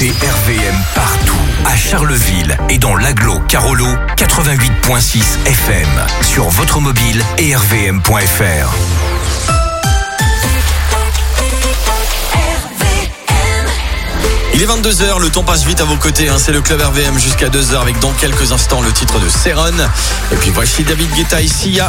écoutez RVM partout, à Charleville et dans l'agglo Carolo, 88.6 FM, sur votre mobile et rvm.fr. Il est 22h, le temps passe vite à vos côtés, c'est le Club RVM jusqu'à 2h avec dans quelques instants le titre de Céron. Et puis voici David Guetta ici, il y a...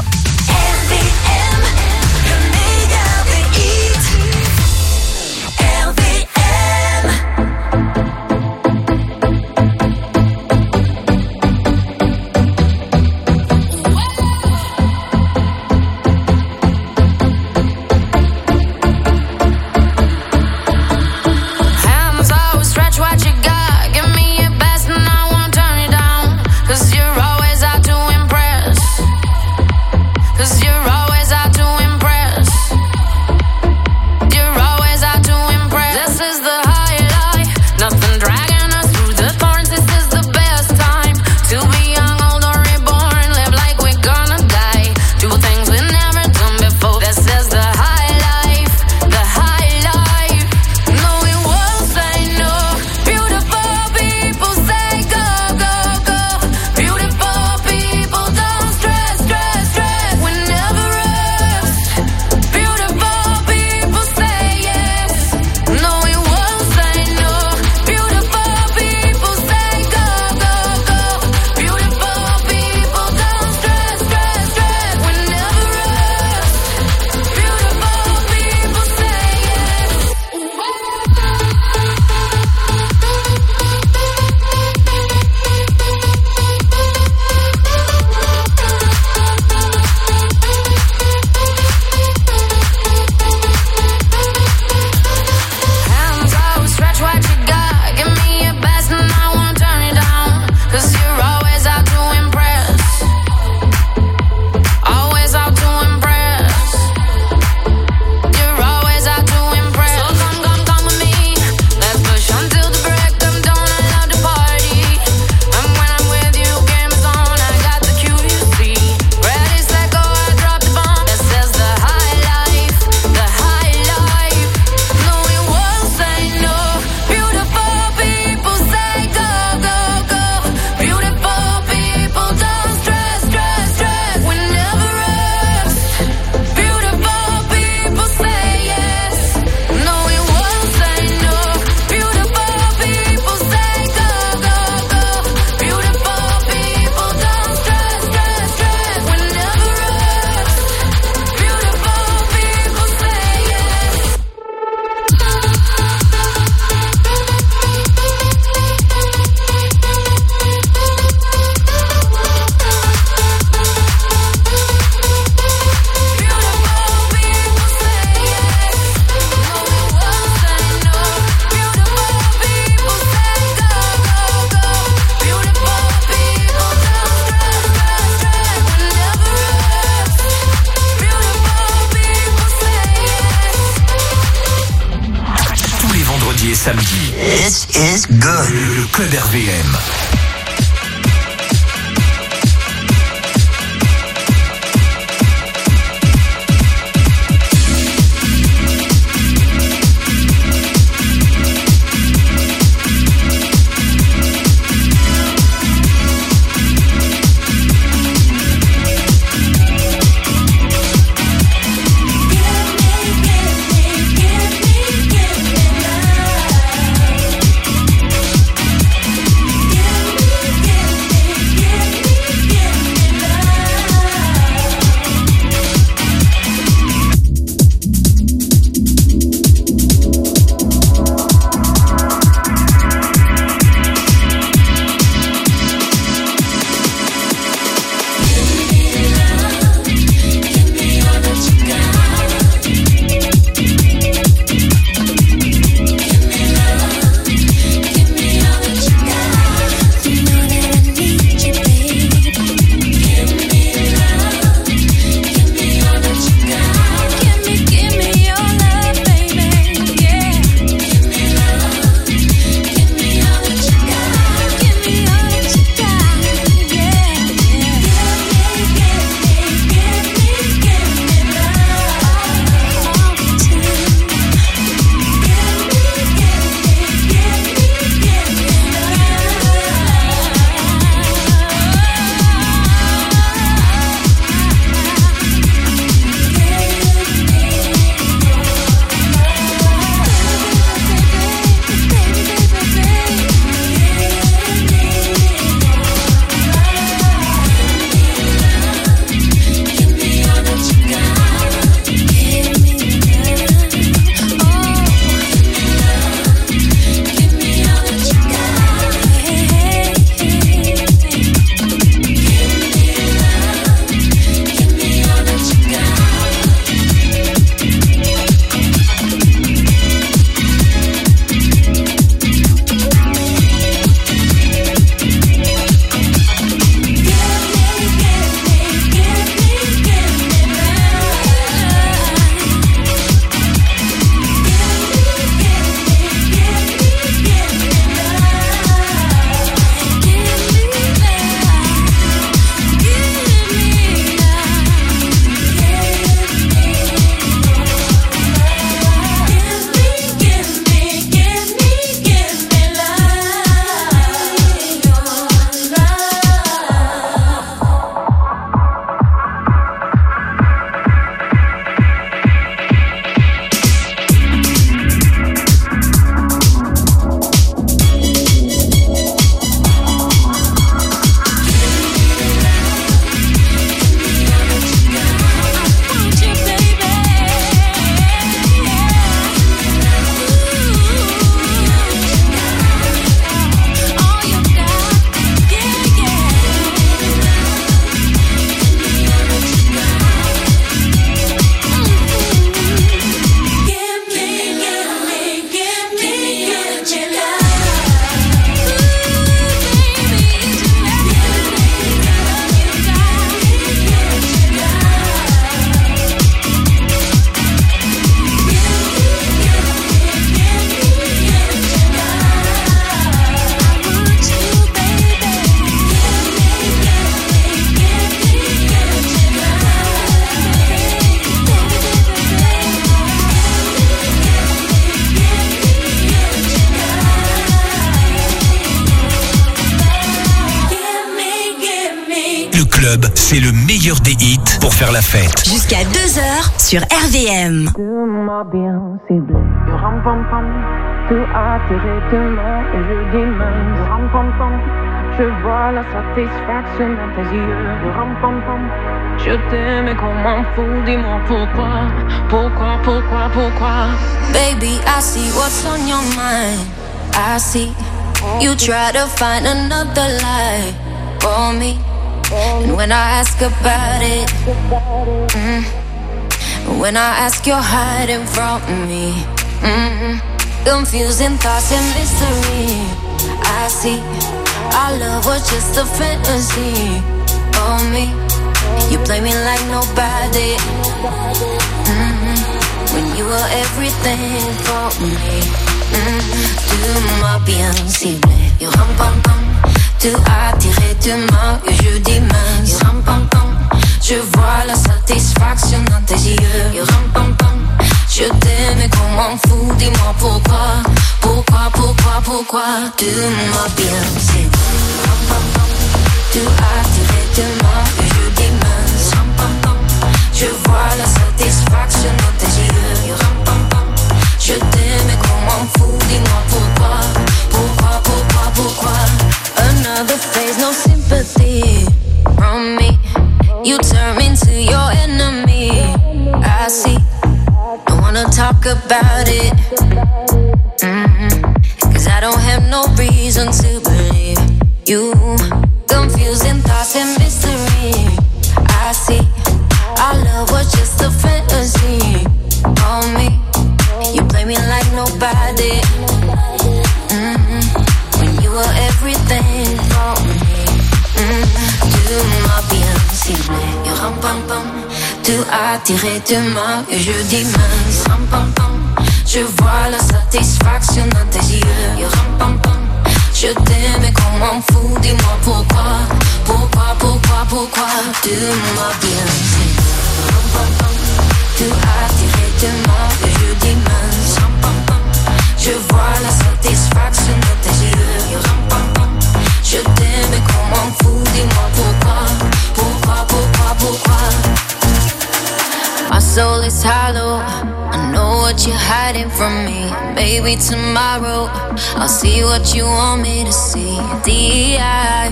Samedi. This is good. Le Club RVM. Give me club, c'est le meilleur des hits pour faire la fête. Jusqu'à 2h sur RVM. Donne-moi bien ciblé. Le ram-pam-pam, tout attiré demain et je dis même. Le ram-pam-pam, je vois la satisfaction dans tes yeux. Le ram-pam-pam, je t'aime et qu'on m'en fout. Dis-moi pourquoi, pourquoi. Baby, I see what's on your mind. I see you try to find another lie for me. And when I ask about it, when I ask, you're hiding from me. Confusing thoughts and mystery. I see our love was just a fantasy for me. You play me like nobody. When you were everything for me. Tu m'as bien ciblé. You ram pam pam. Tu attiré demain et je dis mince. You ram pam pam. Je vois la satisfaction dans tes yeux. You ram pam pam. Je t'aime et qu'on m'en fout. Dis-moi pourquoi. Tu m'as bien ciblé. You ram pam pam. Tu attiré demain et je dis mince. Ram pam pam. Je vois la satisfaction dans tes yeux. You ram pam pam. Je t'aime et qu'on m'en fout. Dis-moi pourquoi. Another phase, no sympathy from me. You turn me into your enemy. I see. Don't wanna talk about it. Cause I don't have no reason to believe you. Confusing thoughts and mystery. I see. Our love was just a fantasy on me. You play me like nobody. When you were everything for me. Tu m'as bien ciblé. You ram pam pam. Tu as tiré demain et je dis mince. Ram pam pam. Je vois la satisfaction dans tes yeux. You ram pam pam. Je t'aime et qu'on m'en fout. Dis-moi pourquoi. Tu m'as bien ciblé. Ram pam pam. Tu as tiré demain et je dis mince. Ram pam pam. Je vois la satisfaction dans tes yeux. You ram pam pam. Je t'aime et qu'on m'en fout. Dis-moi pourquoi. My soul is hollow. I know what you're hiding from me. Maybe tomorrow I'll see what you want me to see. D.I.,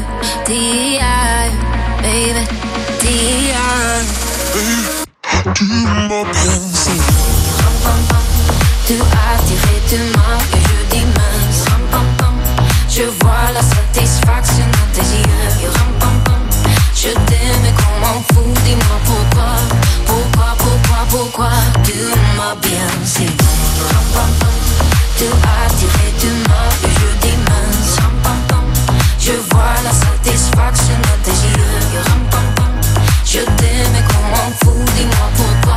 baby, D.I. Tu m'as bien ciblé. Ram pam pam. Tu as tiré demain et je dis mince. Ram pam pam. Je vois la satisfaction dans tes yeux. You ram pam pam. Je t'aime et qu'on m'en fout. Dis-moi pourquoi. Tu m'as bien ciblé. Ram pam pam. Tu as tiré demain et je dis mince. Ram pam pam. Je vois la satisfaction dans tes yeux. You ram pam pam. Je t'aime et qu'on m'en fout. Dis-moi pourquoi.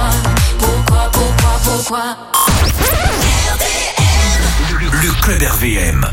Le club RVM.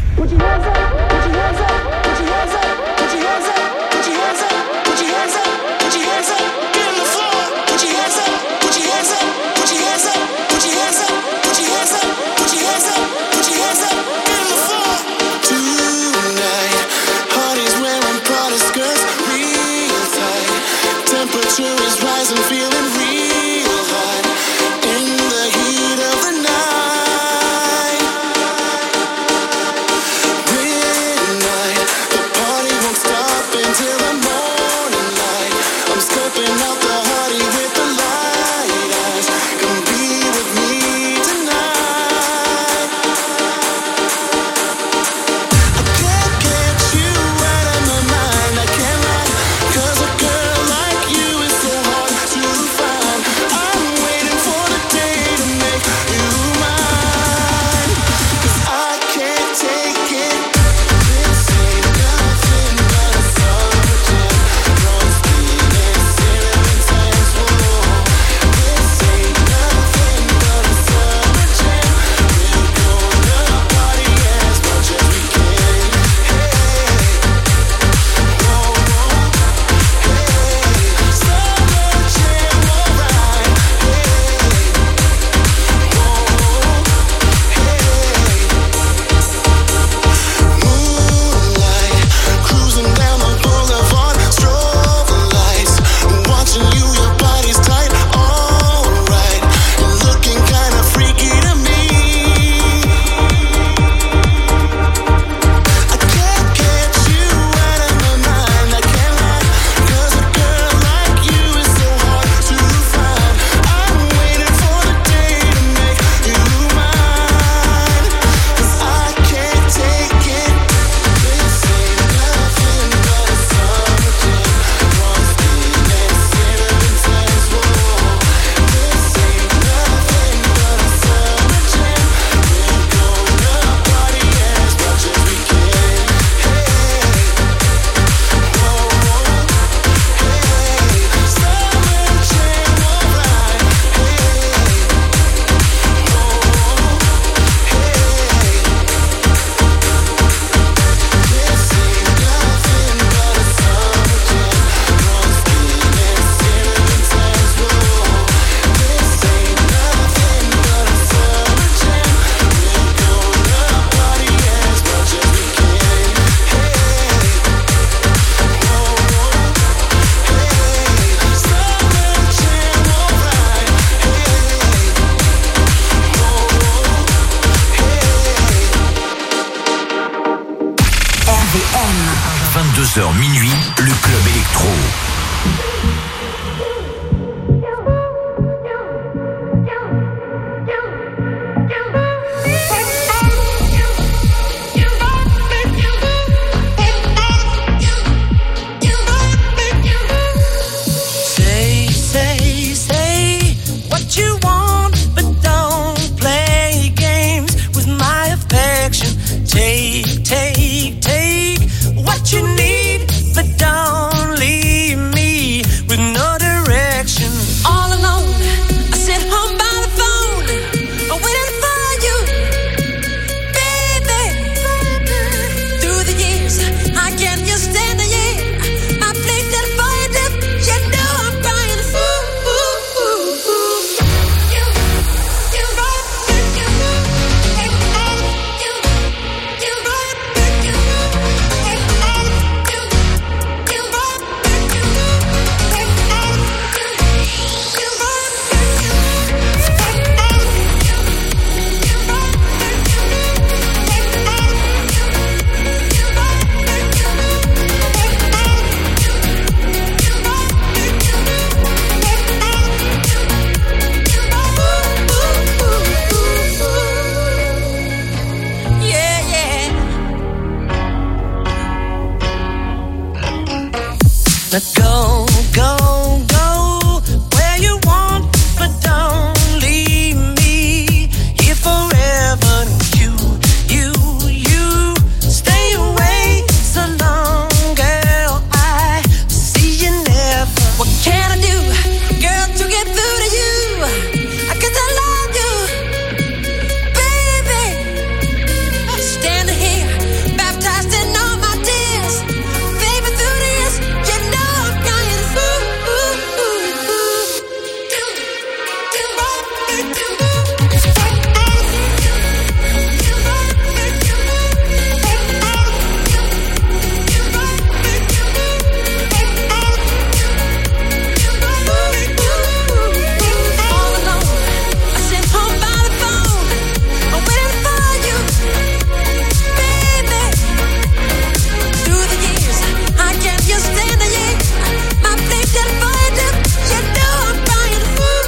11h minuit, le Club Électro. Take what you need, but don't leave me with no direction. All alone, I sit home by the phone, waiting for you, baby. Through the years, I can't just stand the year. I played that for you, you know I'm crying. Let go, go, go where you want, but don't leave me here forever. You stay away so long, girl. I see you never. What can I do, girl, to get through to you? 'Cause I love you, baby. Standing here, baptized in all my tears, baby, through the years, you know I'm crying. All alone, I sit home by the phone, waiting for you, baby. Through the years, I can't just stand the year. My place that void, you know I'm crying.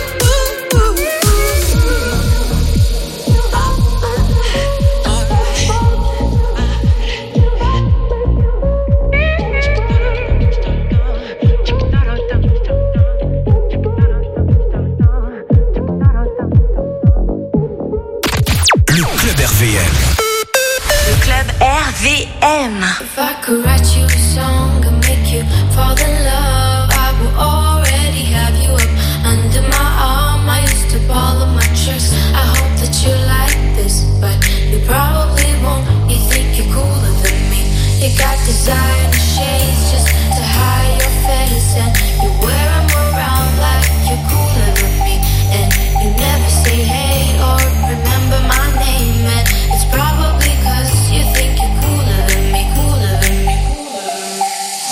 Le Club RVM. Le Club RVM. If I could write you a song and make you fall in love, I would already have you up under my arm. I used to follow my tricks. I hope that you like this, but you probably won't. You think you're cooler than me. You got designer shades just to hide your face, and you wear them around like you're cooler than me. And you never say hey or remember my name, and it's probably 'cause you think you're cooler than me, cooler than me, cooler than me.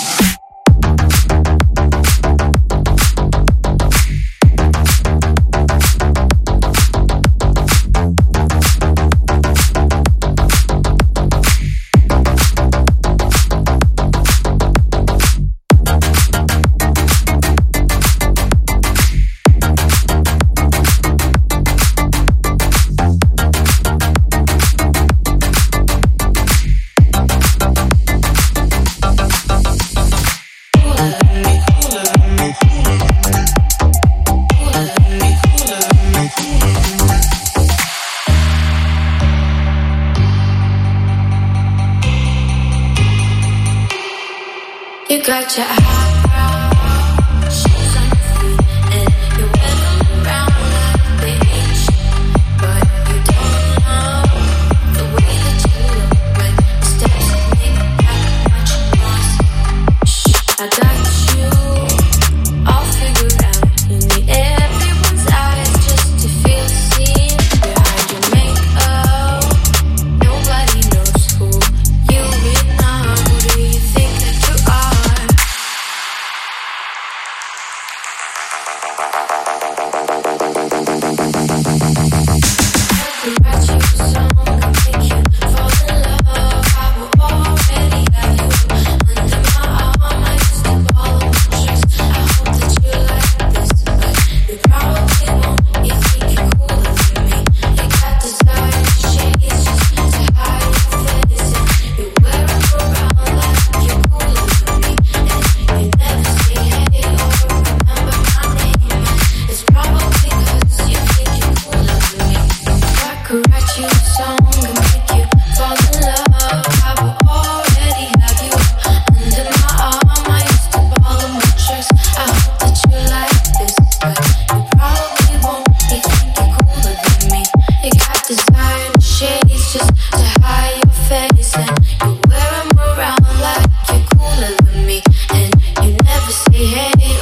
You got your eyebrows, shoes on your feet, and you wear them around like they hate you. But you don't know the way that you look when the steps make that much noise. Shh, I got you all figured out. You need everyone's eyes just to feel seen. Behind your makeup, nobody knows who you really are. Who do you think that you are?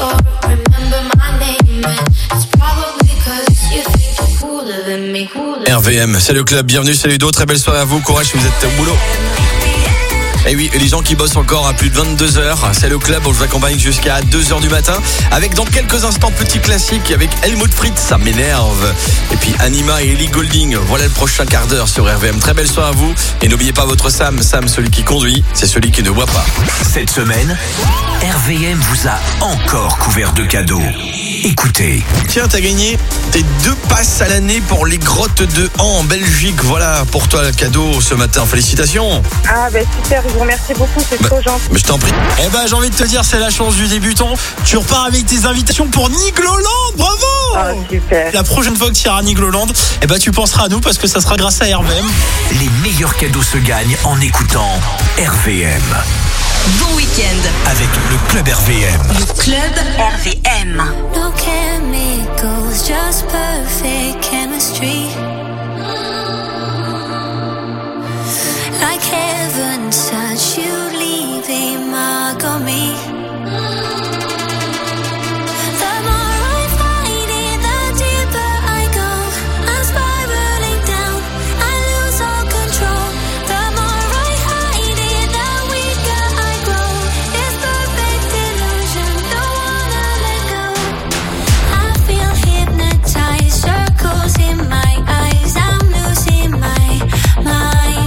or remember my name. And it's probably 'cause you think you're cooler than me. RVM, c'est le club, bienvenue, c'est Ludo, très belle soirée à vous, courage si vous êtes au boulot. Et oui, les gens qui bossent encore à plus de 22h, c'est le club, on vous accompagne jusqu'à 2h du matin. Avec dans quelques instants, petit classique avec Helmut Fritz, ça m'énerve. Et puis Anima et Ellie Goulding, voilà le prochain quart d'heure sur RVM. Très belle soirée à vous. Et n'oubliez pas votre Sam, celui qui conduit, c'est celui qui ne boit pas. Cette semaine, RVM vous a encore couvert de cadeaux. Écoutez. Tiens, t'as gagné tes 2 passes à l'année pour les grottes de Han en Belgique. Voilà pour toi le cadeau ce matin. Félicitations. Ah bah super, je vous remercie beaucoup, c'est trop gentil. Mais je t'en prie. Eh ben j'ai envie de te dire, c'est la chance du débutant. Tu repars avec tes invitations pour Nigloland, bravo. Ah super. La prochaine fois que tu iras à Nigloland, eh ben tu penseras à nous parce que ça sera grâce à RVM. Les meilleurs cadeaux se gagnent en écoutant RVM. Bon week-end avec le club RVM. Le club RVM. No chemicals, just perfect chemistry. Like heaven's touch, you leave a mark on me. The more I fight it, the deeper I go. I'm spiraling down, I lose all control. The more I hide it, the weaker I grow. It's perfect illusion, don't wanna let go. I feel hypnotized, circles in my eyes, I'm losing my mind.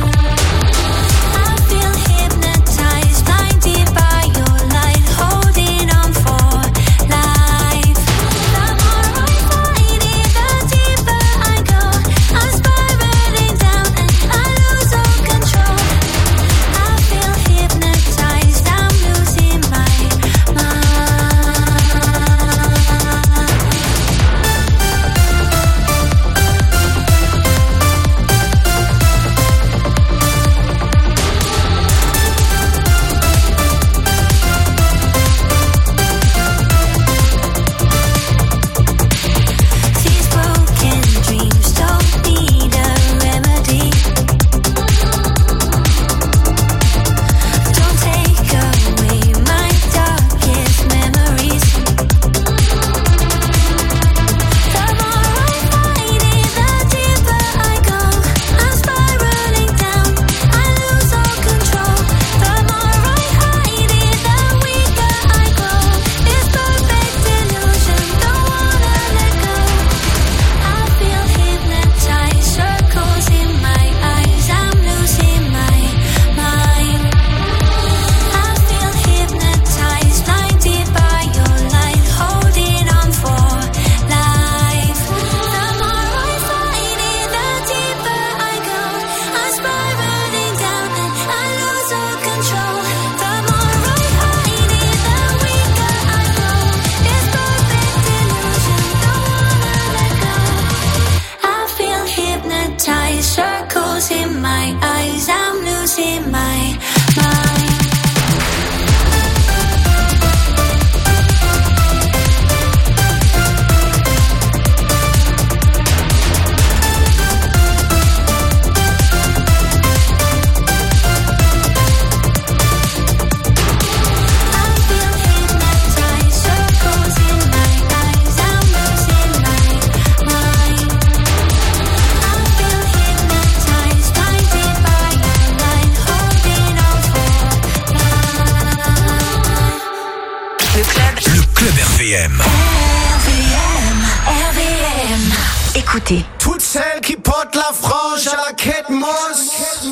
Écoutez. Toutes celles qui portent la frange à la quête mosse,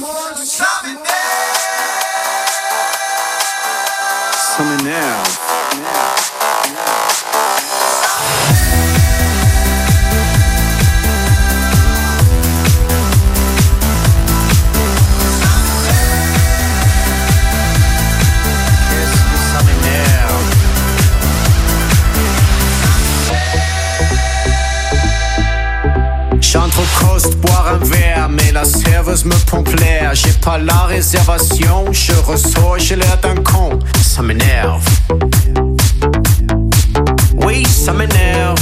ça m'énerve. J'entre au coast boire un verre, mais la serveuse me pompe l'air. J'ai pas la réservation, je ressors, j'ai l'air d'un con. Ça m'énerve. Oui, ça m'énerve.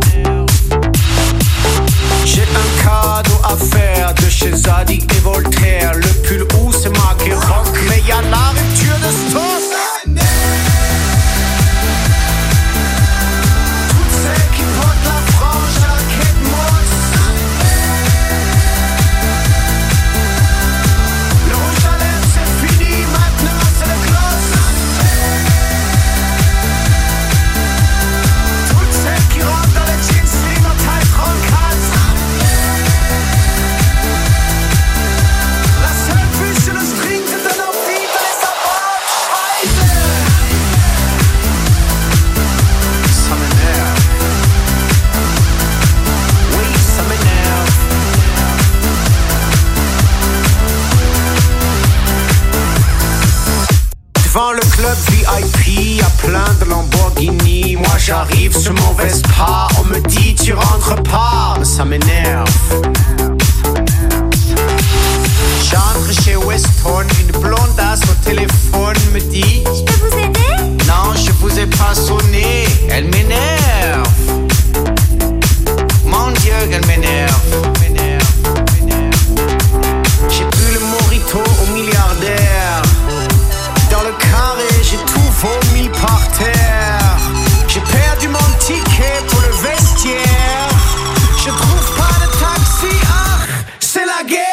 J'ai un cadeau à faire de chez Zadig et Voltaire. Le pull où c'est marqué rock, mais y'a la rupture de stock. Lamborghini. Moi j'arrive sur mon Vespa, on me dit tu rentres pas, mais ça m'énerve. J'entre chez Weston, une blondasse au téléphone me dit: je peux vous aider? Non, je vous ai pas sonné, elle m'énerve. Mon Dieu, qu'elle m'énerve. J'ai bu le mojito au milliardaire. Dans le carré, j'ai tout vomi par terre. J'ai perdu mon ticket pour le vestiaire. Je trouve pas de taxi, ah, c'est la guerre.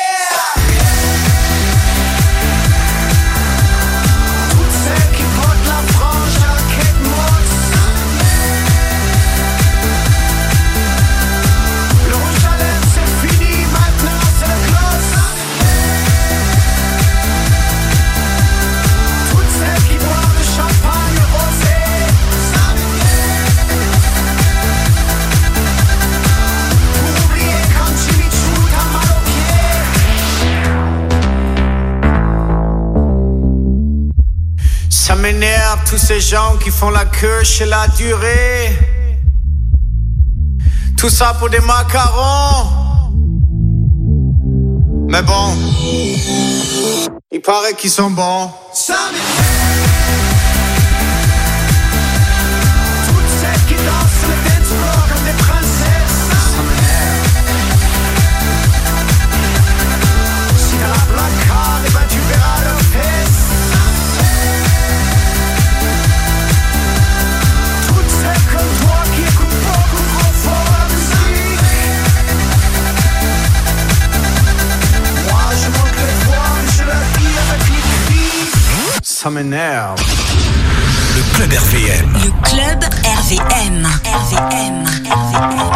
Ça m'énerve tous ces gens qui font la queue chez la durée. Tout ça pour des macarons. Mais bon, il paraît qu'ils sont bons. Ça m'énerve. Toutes celles qui dansent sur le dance floor comme des princesses. Ça m'énerve. Si t'as la placard, et ben tu verras leurs fesses. Comme toi qui écoute beaucoup trop fort la musique. Moi je manque les voix, mais je la dis avec les cris. Ça m'énerve. Le Club RVM. Le Club RVM. RVM.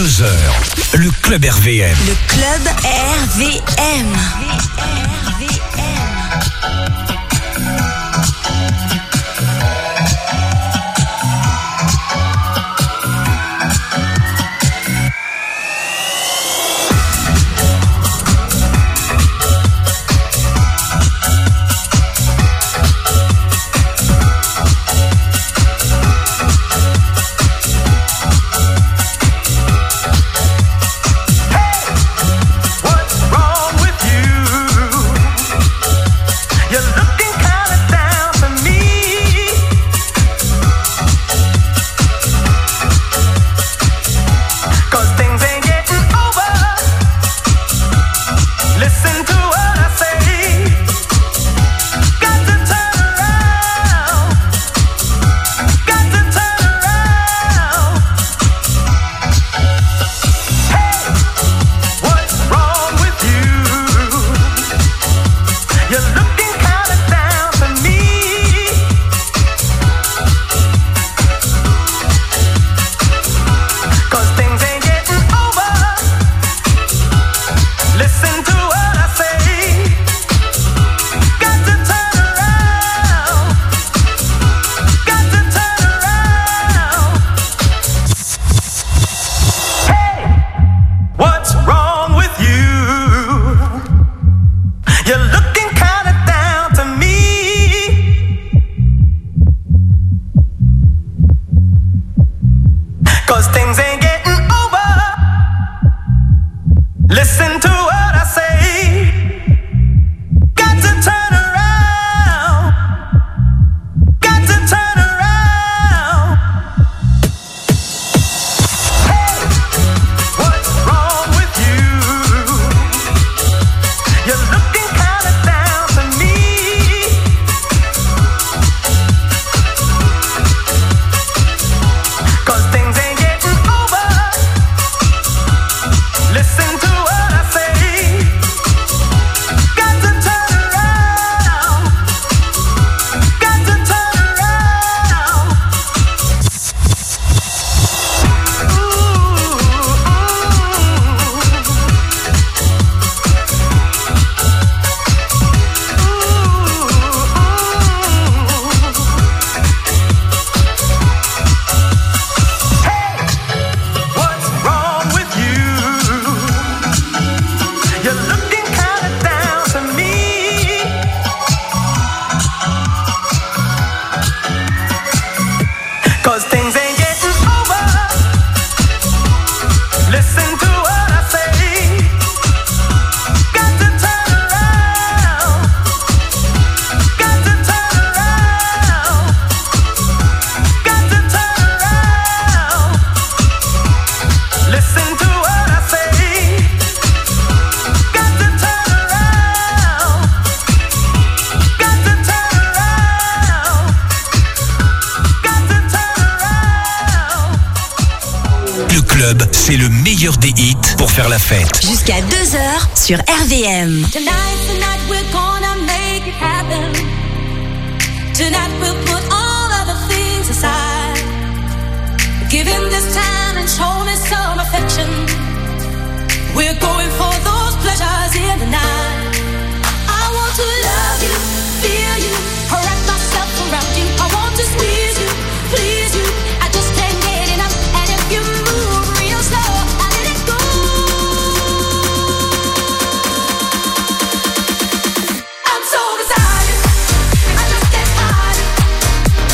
2h, le Club RVM. Le Club RVM. C'est le meilleur des hits pour faire la fête. Jusqu'à 2h sur RVM. Tonight we're gonna make it happen. Tonight we'll put all other things aside. Give him this time and show me some affection. We're going for those pleasures in the night. I want to love you, feel you, wrap myself around you. I want to squeeze you, please you. I just can't get enough. And if you move real slow, I let it go. I'm so excited, I just can't hide it.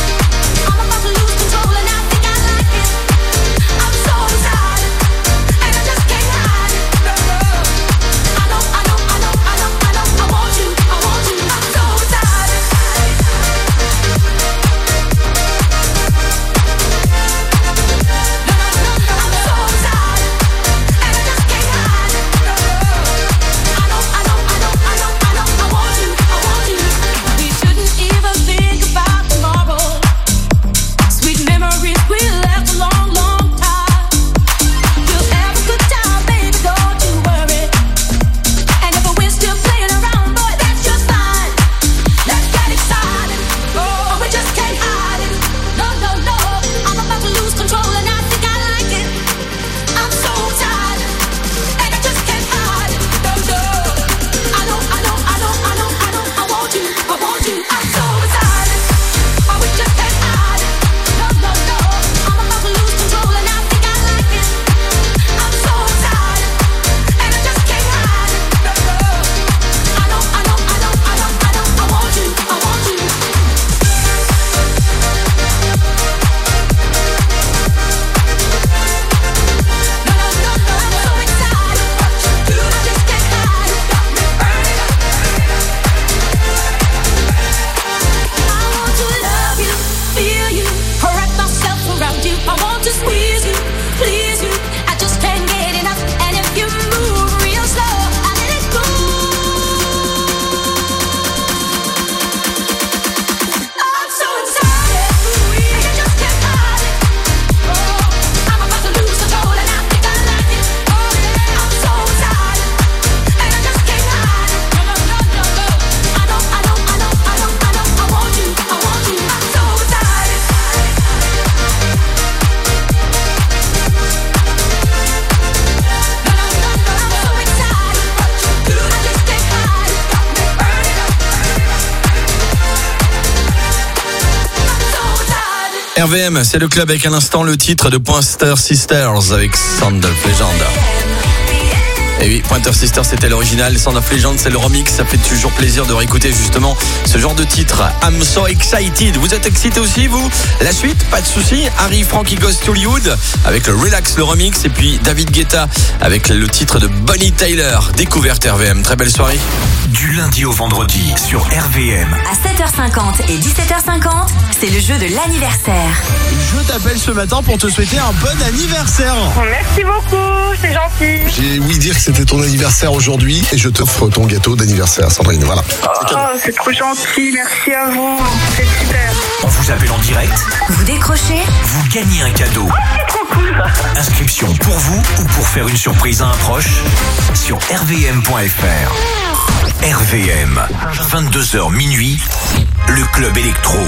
RVM, c'est le club avec un instant le titre de Pointer Sisters avec Sound of Legend. Et oui, Pointer Sisters c'était l'original, Sound of Legend c'est le remix. Ça fait toujours plaisir de réécouter justement ce genre de titre. I'm so excited. Vous êtes excité aussi vous? La suite, pas de souci. Harry Frankie Goes to Hollywood avec le Relax, le remix. Et puis David Guetta avec le titre de Bonnie Tyler. Découverte RVM, très belle soirée. Du lundi au vendredi sur RVM. À 7h50 et 17h50, c'est le jeu de l'anniversaire. Je t'appelle ce matin pour te souhaiter un bon anniversaire. Merci beaucoup, c'est gentil. J'ai ouï dire que c'était ton anniversaire aujourd'hui et je t'offre ton gâteau d'anniversaire, Sandrine. Voilà. Oh, c'est trop gentil, merci à vous. C'est super. On vous appelle en direct. Vous décrochez, Vous gagnez un cadeau. C'est trop cool. Inscription pour vous ou pour faire une surprise à un proche sur rvm.fr. RVM, 22h minuit, le club électro.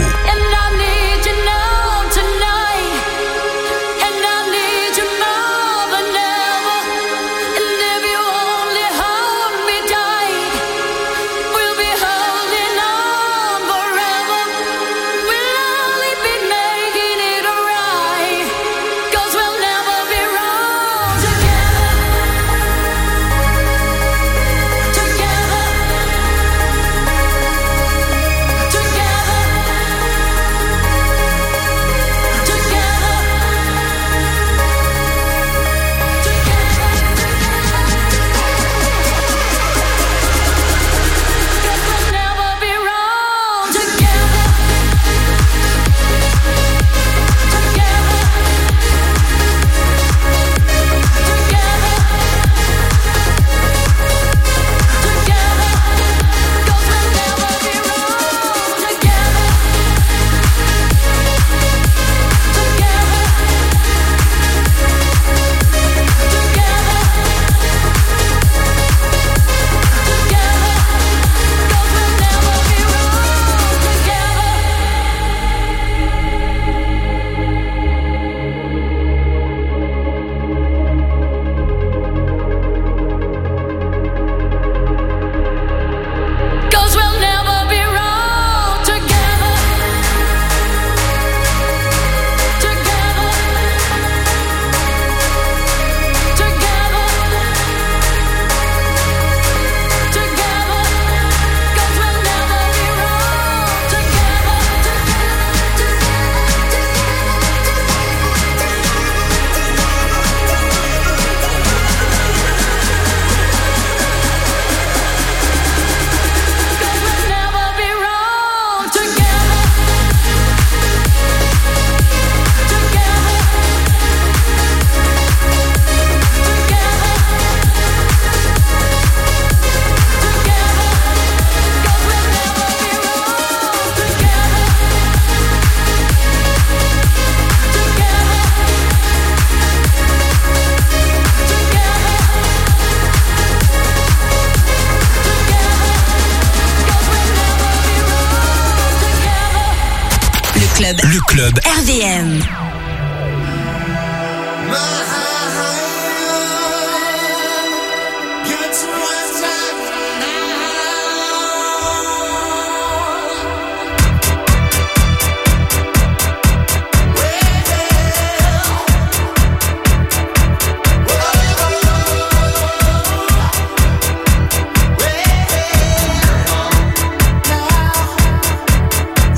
Le club RVM.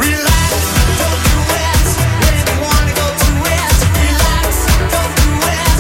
Relax, don't do it.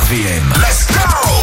RVM. Let's go!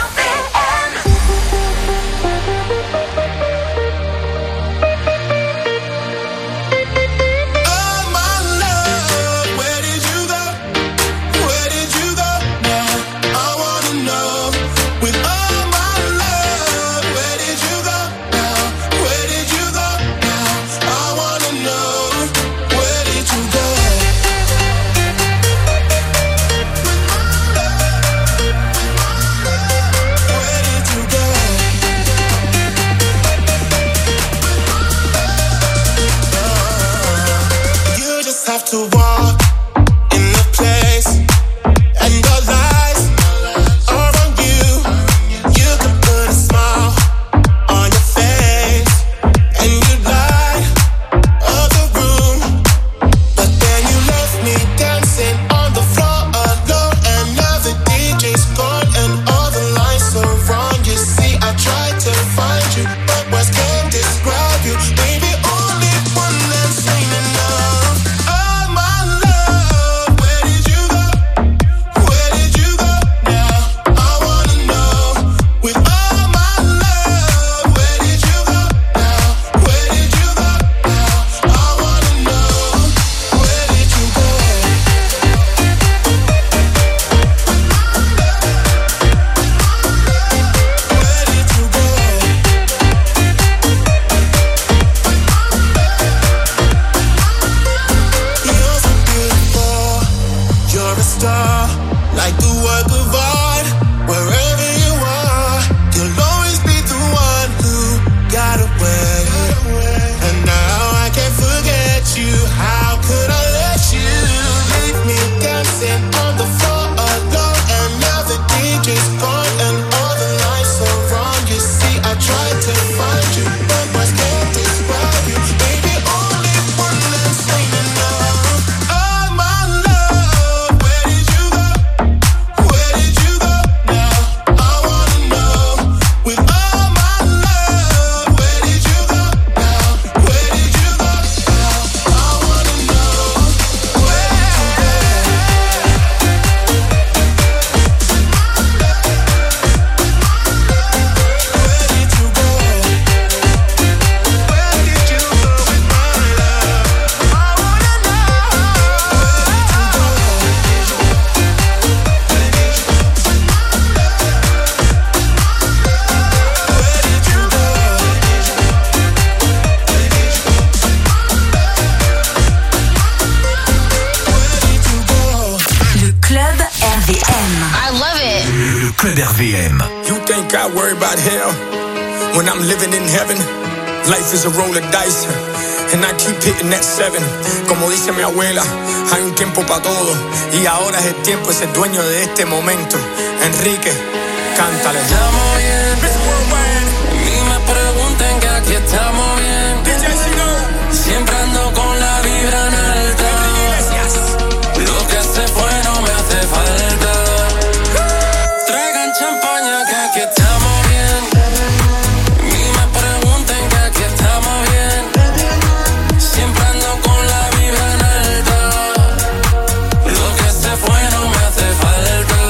To walk in the place, and your lies are on you. You could put a smile on your face, and you light up the room. But then you left me dancing on the floor alone, and now the DJ's gone, and all the lights are wrong. You see, I tried to find you, but words can't describe you. Baby, only one that's ain't enough. RVM. You think I worry about hell when I'm living in heaven? Life is a roll of dice and I keep hitting that 7. Como dice mi abuela, hay un tiempo para todo y ahora es el tiempo, es el dueño de este momento. Enrique, cántale. Estamos bien, ni me pregunten que aquí estamos bien. Siempre ando con la vibra en alta. Lo que se fue no me hace falta. Traigan champaña que aquí estamos bien. Ni me pregunten que aquí estamos bien. Siempre ando con la vibra en alta. Lo que se fue no me hace falta.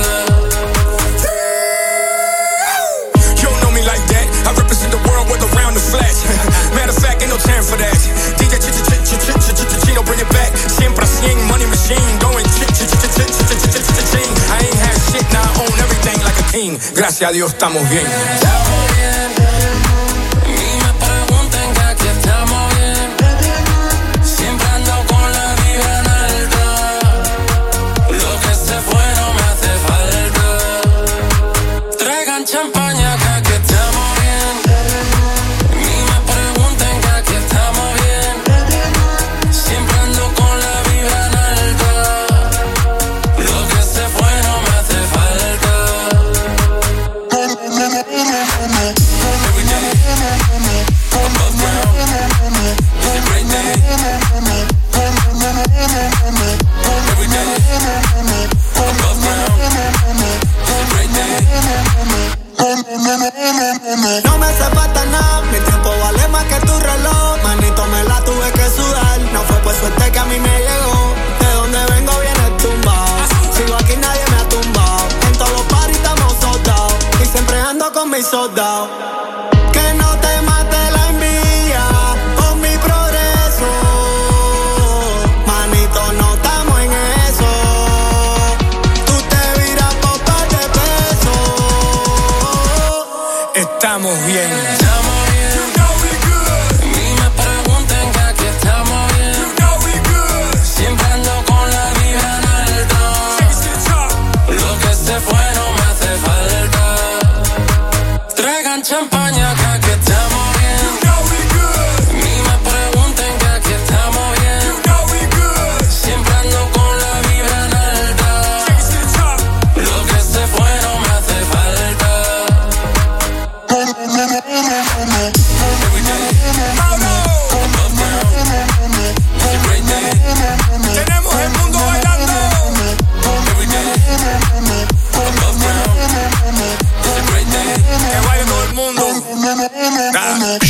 You don't know me like that. I represent the world with around the flash. Matter of fact, ain't no time for that. DJ Chino, bring it back. Siempre así, money machine, going ching. I ain't had shit, now I own everything like a king. Gracias a Dios estamos bien. Estamos bien. Ni me pregunten que aquí estamos bien. Siempre ando con la vibra en alta. Lo que se fue no me hace falta. Traigan champaña que aquí estamos bien. Ni me pregunten que aquí estamos bien. Siempre ando con la vibra en alta. Lo que se fue no me hace falta.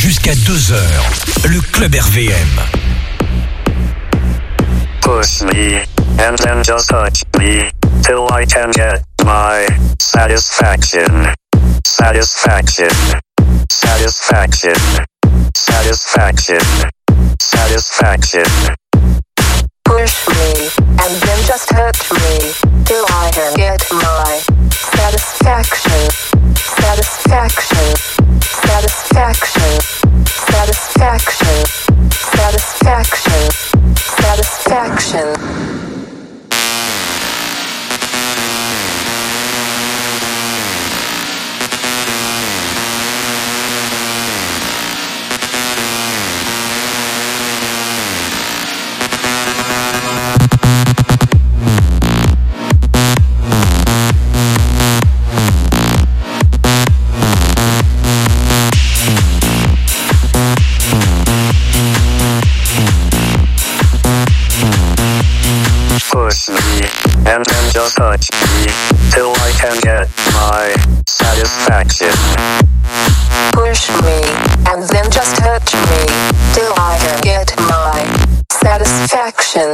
Jusqu'à 2h, le Club RVM. Push me, and then just touch me, till I can get my satisfaction. Satisfaction. Satisfaction. Satisfaction. Satisfaction. Push me, and then just touch me, till I can get my satisfaction. Satisfaction. Satisfaction. Satisfaction. Satisfaction. Satisfaction. Push me, and then just touch me, till I can get my satisfaction. Push me, and then just touch me, till I can get my satisfaction.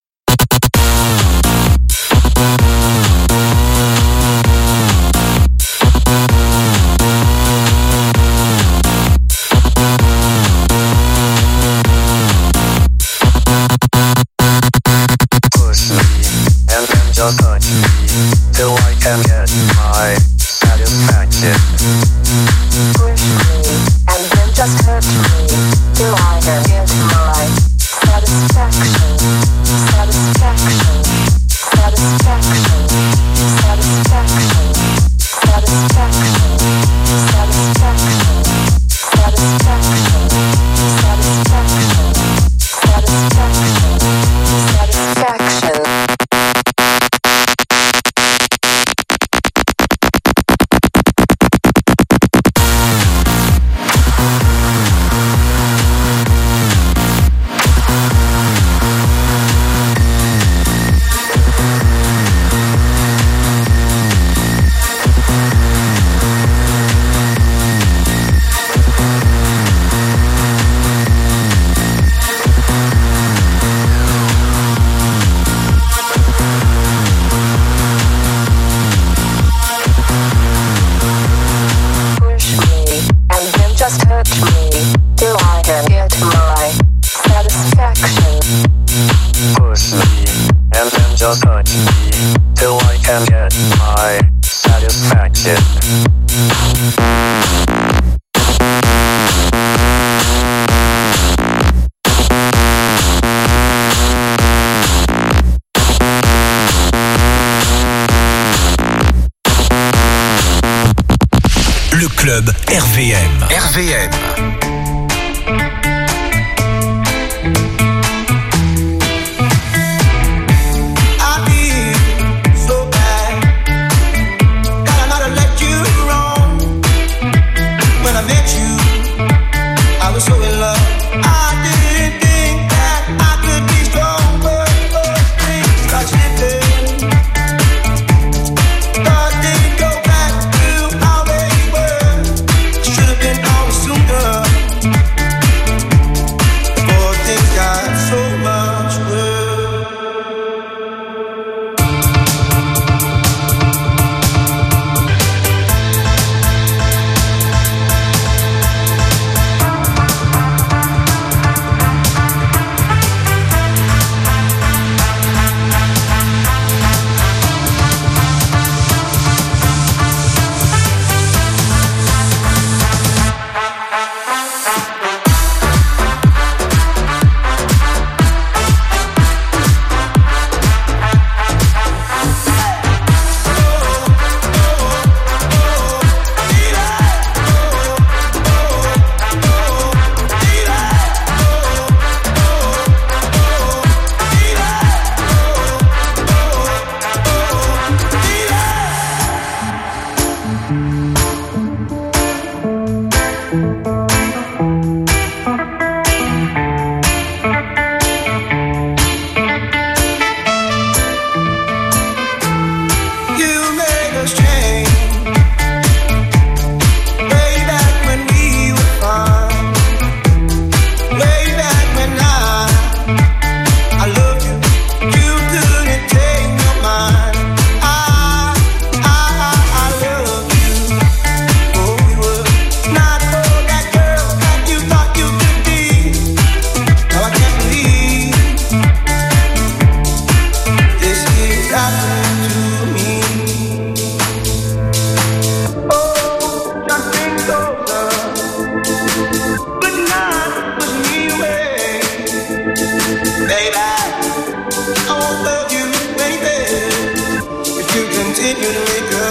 Just touch me, till I can get my satisfaction. Push me, and then just touch me, till I can get my satisfaction. Satisfaction. Satisfaction. Satisfaction. Satisfaction. Satisfaction. Satisfaction. Satisfaction. Satisfaction. Satisfaction. Just touch me, till I can get my satisfaction. Le Club RVM. RVM. So in love, I didn't think that I could be strong, but things start shifting. Thought they'd go back to how they were. Should have been on sooner.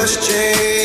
question.